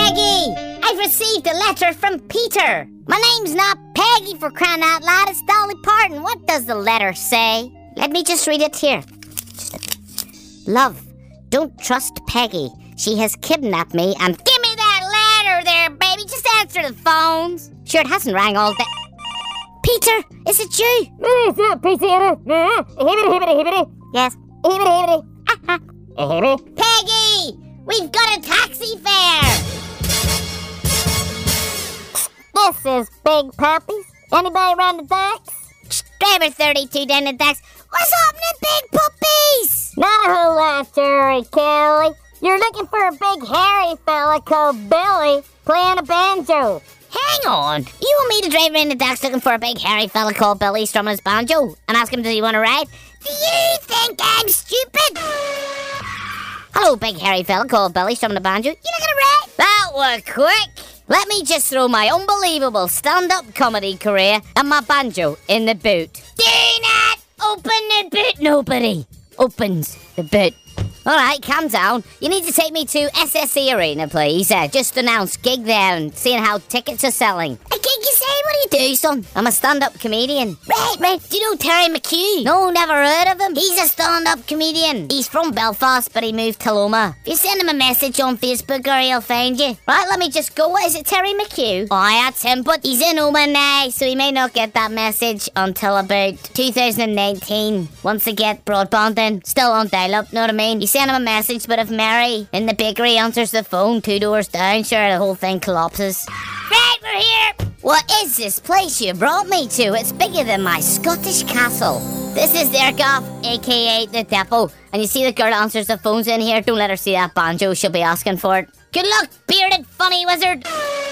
Peggy, I've received a letter from Peter. My name's not Peggy, for crying out loud. It's Dolly Parton. What does the letter say? Let me just read it here. Love, don't trust Peggy. She has kidnapped me and... Give me that letter there, baby. Just answer the phones. Sure, it hasn't rang all day. Peter, is it you? Yes. Peggy, we've got a taxi fare. This is Big Puppies. Anybody around the docks? Driver 32 down the docks. What's happening, Big Puppies? Not a whole lot, Jerry Kelly. You're looking for a big hairy fella called Billy playing a banjo. Hang on. You want me to drive around the docks looking for a big hairy fella called Billy strumming his banjo and ask him, does he want to ride? Do you think I'm stupid? Hello, big hairy fella called Billy strumming the banjo. You looking to ride? That was quick. Let me just throw my unbelievable stand-up comedy career and my banjo in the boot. Do not open the boot. Nobody opens the boot. Alright, calm down. You need to take me to SSE Arena, please. Just announced gig there and seeing how tickets are selling. A gig, you say? What do you do, son? I'm a stand-up comedian. Right. Do you know Terry McHugh? No, never heard of him. He's a stand-up comedian. He's from Belfast, but he moved to Loma. If you send him a message on Facebook, or he'll find you. Right, let me just go. What is it, Terry McHugh? Oh, that's him, but he's in Oma now, so he may not get that message until about 2019. Once they get broadband in. Still on dial-up, know what I mean? You send him a message, but if Mary in the bakery answers the phone 2 doors down, sure, the whole thing collapses. Right, we're here! What is this place you brought me to? It's bigger than my Scottish castle. This is their gaff, aka the depot. And you see the girl answers the phones in here? Don't let her see that banjo, she'll be asking for it. Good luck, bearded funny wizard.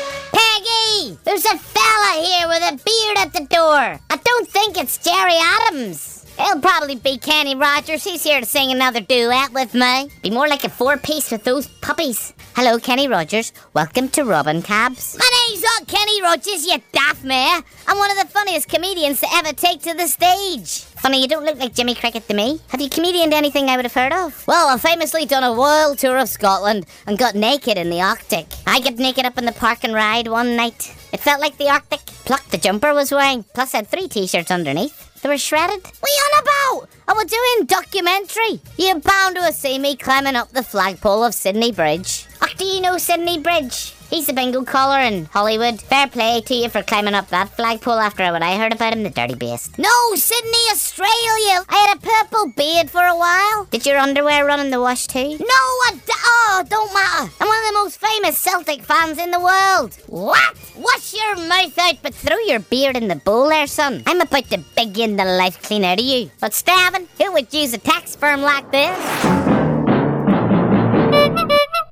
Peggy! There's a fella here with a beard at the door. I don't think it's Jerry Adams. It'll probably be Kenny Rogers. He's here to sing another duet with me. Be more like a 4-piece with those puppies. Hello, Kenny Rogers. Welcome to Robin Cabs. My name's not Kenny Rogers, you daft mare. I'm one of the funniest comedians to ever take to the stage. Funny, you don't look like Jimmy Cricket to me. Have you comedianed anything I would have heard of? Well, I've famously done a world tour of Scotland and got naked in the Arctic. I got naked up in the park and ride one night. It felt like the Arctic. Pluck the jumper I was wearing, plus I had 3 t-shirts underneath. They were shredded. What are you on about? I was doing documentary. You're bound to have seen me climbing up the flagpole of Sydney Bridge. Do you know Sydney Bridge? He's the bingo caller in Hollywood. Fair play to you for climbing up that flagpole after what I heard about him, the dirty beast. No, Sydney, Australia. I had a purple beard for a while. Did your underwear run in the wash too? No, don't matter. I'm one of the most famous Celtic fans in the world. What? Wash your mouth out, but throw your beard in the bowl there, son. I'm about to begin the life clean out of you. But Stavin, who would use a tax firm like this?